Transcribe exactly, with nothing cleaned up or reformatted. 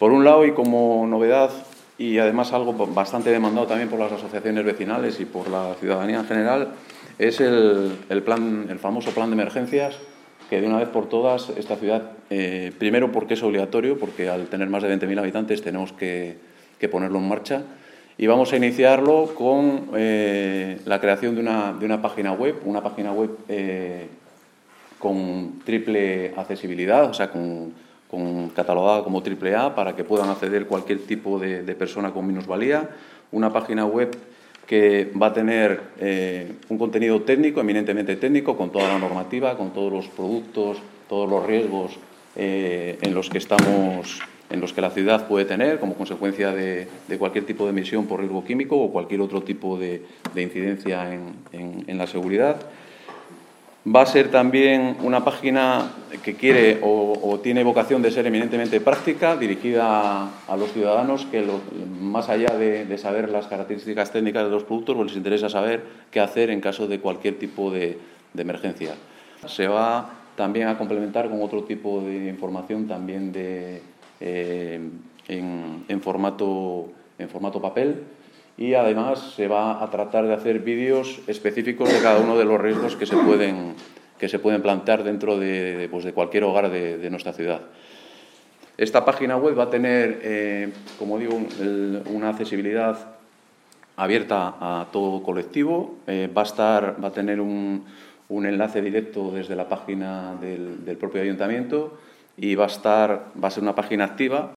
Por un lado, y como novedad, y además algo bastante demandado también por las asociaciones vecinales y por la ciudadanía en general, es el, el, plan, el famoso plan de emergencias, que de una vez por todas esta ciudad, eh, primero porque es obligatorio, porque al tener más de veinte mil habitantes tenemos que, que ponerlo en marcha, y vamos a iniciarlo con eh, la creación de una, de una página web, una página web eh, con triple accesibilidad, o sea, con, con catalogada como triple A para que puedan acceder cualquier tipo de, de persona con minusvalía, una página web que va a tener eh, un contenido técnico, eminentemente técnico, con toda la normativa, con todos los productos, todos los riesgos eh, en los que estamos, en los que la ciudad puede tener como consecuencia de, de cualquier tipo de emisión por riesgo químico o cualquier otro tipo de, de incidencia en, en, en la seguridad. Va a ser también una página que quiere o, o tiene vocación de ser eminentemente práctica, dirigida a, a los ciudadanos que, lo, más allá de, de saber las características técnicas de los productos, pues les interesa saber qué hacer en caso de cualquier tipo de, de emergencia. Se va también a complementar con otro tipo de información también de, eh, en, en, formato, en formato papel. Y además se va a tratar de hacer vídeos específicos de cada uno de los riesgos que se pueden, que se pueden plantear dentro de, pues de cualquier hogar de, de nuestra ciudad. Esta página web va a tener, eh, como digo, el, una accesibilidad abierta a todo colectivo. Eh, va, a estar, va a tener un, un enlace directo desde la página del, del propio ayuntamiento y va a, estar, va a ser una página activa.